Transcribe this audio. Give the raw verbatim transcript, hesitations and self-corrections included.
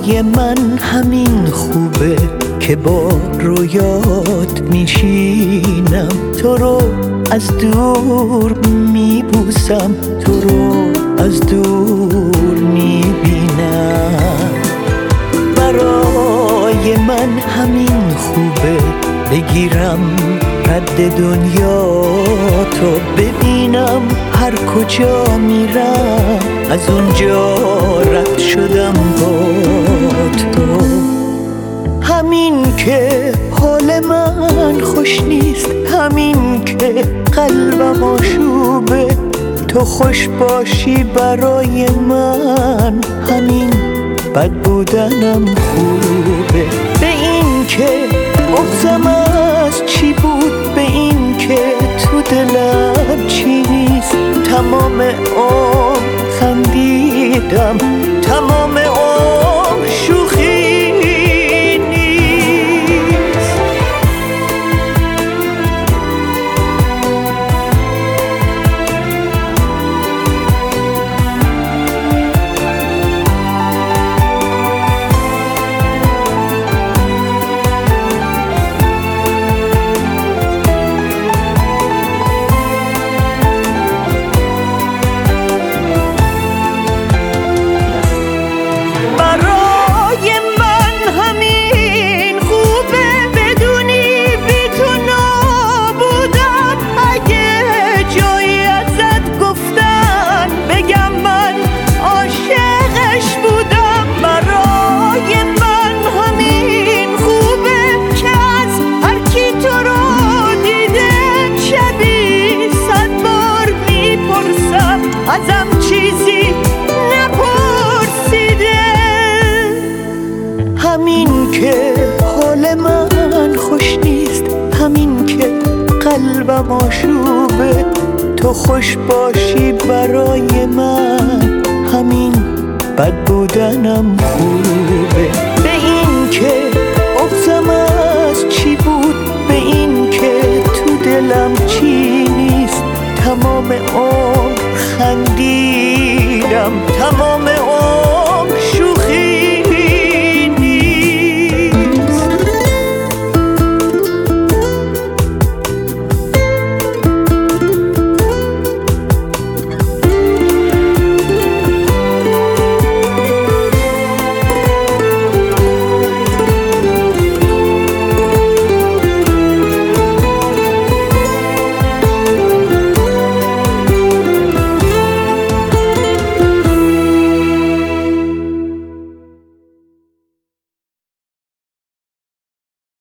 برای من همین خوبه که با رویات میشینم، تو رو از دور میبوسم، تو رو از دور میبینم. برای من همین خوبه بگیرم رد دنیا تو ببینم، هر کجا میرم از اونجا رد شدم با تو. همین که حال من خوش نیست، همین که قلبم آشوبه، تو خوش باشی برای من، همین بد بودنم خوبه. به این که بغضم از چی بود، به این که تو دلم چی نیست، تمام عمر خندیدم، تمام عمر شوخی ازم چیزی نپرسیده. همین که حال من خوش نیست، همین که قلبم آشوبه، تو خوش باشی برای من، همین بد بودنم خوبه. به این که بغضم از چی بود، به این که تو دلم چی نیست، تمام